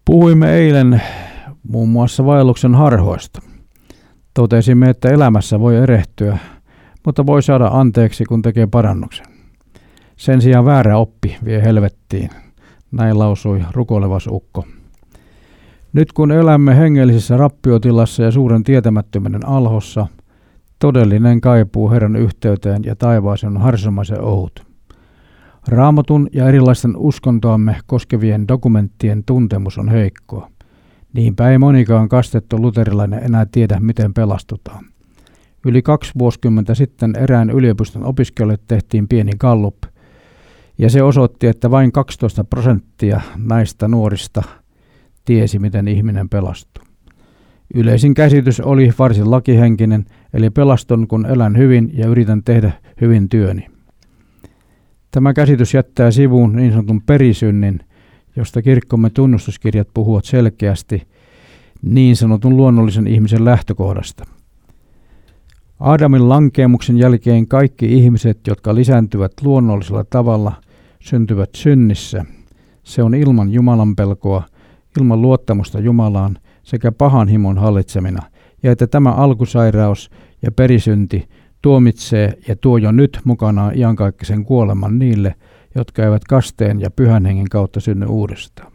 Puhuimme eilen muun muassa vaelluksen harhoista. Totesimme, että elämässä voi erehtyä, mutta voi saada anteeksi, kun tekee parannuksen. Sen sijaan väärä oppi vie helvettiin, näin lausui rukoilevas ukko. Nyt kun elämme hengellisessä rappiotilassa ja suuren tietämättömyyden alhossa, todellinen kaipuu Herran yhteyteen ja taivaaseen on harsomaisen ohut. Raamatun ja erilaisten uskontoamme koskevien dokumenttien tuntemus on heikkoa. Niinpä ei monikaan kastettu luterilainen enää tiedä, miten pelastutaan. Yli 2 vuosikymmentä sitten erään yliopiston opiskelijoille tehtiin pieni gallup, ja se osoitti, että vain 12% näistä nuorista tiesi, miten ihminen pelastuu. Yleisin käsitys oli varsin lakihenkinen, eli pelastun, kun elän hyvin ja yritän tehdä hyvin työni. Tämä käsitys jättää sivuun niin sanotun perisynnin, josta kirkkomme tunnustuskirjat puhuvat selkeästi niin sanotun luonnollisen ihmisen lähtökohdasta. Aadamin lankeemuksen jälkeen kaikki ihmiset, jotka lisääntyvät luonnollisella tavalla, syntyvät synnissä. Se on ilman Jumalan pelkoa, ilman luottamusta Jumalaan sekä pahan himon hallitsemina, ja että tämä alkusairaus ja perisynti tuomitsee ja tuo jo nyt mukanaan iankaikkisen kuoleman niille, jotka eivät kasteen ja pyhän hengen kautta synny uudestaan.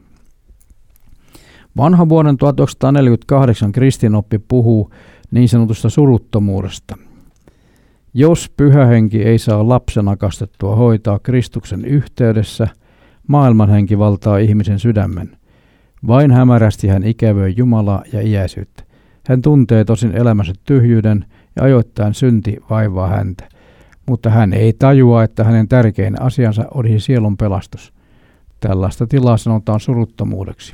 Vanha vuoden 1948 kristinoppi puhuu niin sanotusta suruttomuudesta. Jos pyhä henki ei saa lapsena kastettua hoitaa Kristuksen yhteydessä, maailman henki valtaa ihmisen sydämen. Vain hämärästi hän ikävöi Jumalaa ja iäisyyttä. Hän tuntee tosin elämänsä tyhjyyden ja ajoittain synti vaivaa häntä, mutta hän ei tajua, että hänen tärkein asiansa olisi sielun pelastus. Tällaista tilaa sanotaan suruttomuudeksi.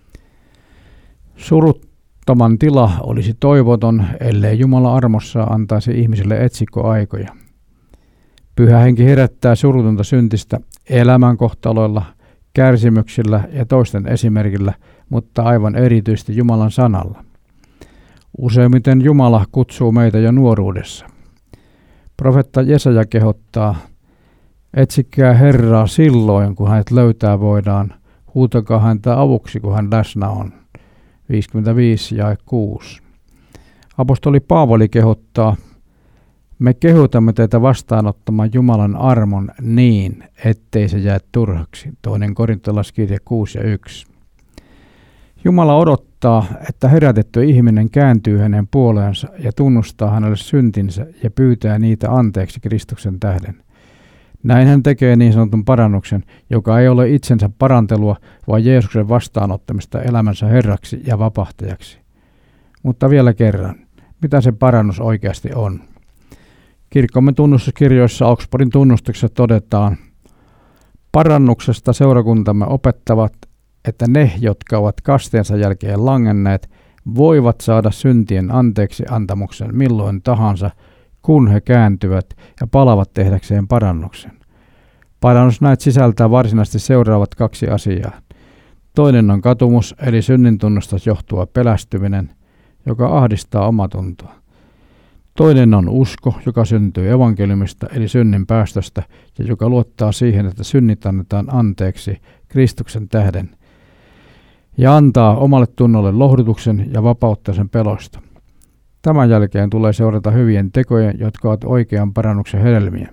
Suruttoman tila olisi toivoton, ellei Jumala armossa antaisi ihmisille etsikkoaikoja. Pyhä henki herättää surutonta syntistä elämänkohtaloilla, kärsimyksillä ja toisten esimerkillä, mutta aivan erityisesti Jumalan sanalla. Useimmiten Jumala kutsuu meitä jo nuoruudessa. Profeetta Jesaja kehottaa, etsikää Herraa silloin, kun hänet löytää voidaan, huutakaa häntä avuksi, kun hän läsnä on. 55 ja 6. Apostoli Paavali kehottaa, me kehotamme teitä vastaanottamaan Jumalan armon niin, ettei se jää turhaksi. 2. Korintolaiskirja 6 ja 1. Jumala odottaa, että herätetty ihminen kääntyy hänen puoleensa ja tunnustaa hänelle syntinsä ja pyytää niitä anteeksi Kristuksen tähden. Näin hän tekee niin sanotun parannuksen, joka ei ole itsensä parantelua, vaan Jeesuksen vastaanottamista elämänsä herraksi ja vapahtajaksi. Mutta vielä kerran, mitä se parannus oikeasti on? Kirkkomme tunnustuskirjoissa Oxfordin tunnustuksessa todetaan, parannuksesta seurakuntamme opettavat, että ne, jotka ovat kasteensa jälkeen langenneet, voivat saada syntien anteeksi antamuksen milloin tahansa, kun he kääntyvät ja palavat tehdäkseen parannuksen. Parannus näet sisältää varsinaisesti seuraavat 2 asiaa. Toinen on katumus, eli synnintunnusta johtuva pelästyminen, joka ahdistaa omatuntoa. Toinen on usko, joka syntyy evankeliumista, eli synnin päästöstä, ja joka luottaa siihen, että synnit annetaan anteeksi Kristuksen tähden, ja antaa omalle tunnolle lohdutuksen ja vapauttaa sen pelosta. Tämän jälkeen tulee seurata hyvien tekojen, jotka ovat oikean parannuksen hedelmiä.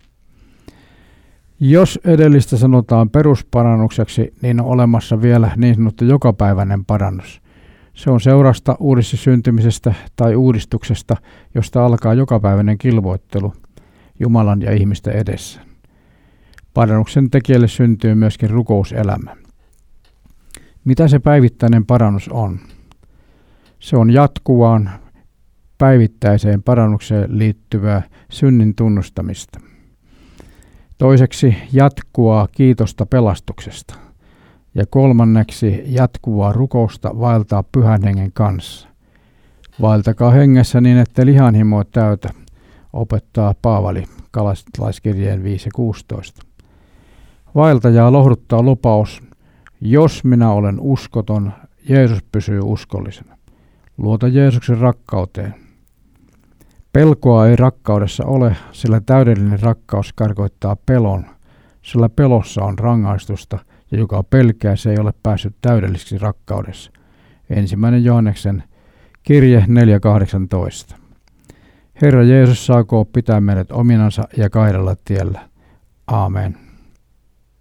Jos edellistä sanotaan perusparannukseksi, niin on olemassa vielä niin sanottu jokapäiväinen parannus. Se on seurasta uudessa syntymisestä tai uudistuksesta, josta alkaa jokapäiväinen kilvoittelu Jumalan ja ihmisten edessä. Parannuksen tekijälle syntyy myöskin rukouselämä. Mitä se päivittäinen parannus on? Se on jatkuvaan, päivittäiseen parannukseen liittyvää synnin tunnustamista. Toiseksi jatkuvaa kiitosta pelastuksesta. Ja kolmanneksi jatkuvaa rukousta vaeltaa pyhän hengen kanssa. Vaeltakaa hengessä niin, että lihanhimoa täytä, opettaa Paavali Galattalaiskirjeen 5:16. Vaeltajaa lohduttaa lupaus, jos minä olen uskoton, Jeesus pysyy uskollisena. Luota Jeesuksen rakkauteen. Pelkoa ei rakkaudessa ole, sillä täydellinen rakkaus karkoittaa pelon, sillä pelossa on rangaistusta ja joka pelkää, se ei ole päässyt täydelliseksi rakkaudessa. 1. Johanneksen kirje 4.18. Herra Jeesus saakoon pitää meidät ominansa ja kaidella tiellä. Aamen.